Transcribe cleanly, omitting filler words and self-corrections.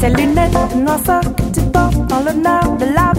Ces lunettes noirceurs que tu portes dans le nord de la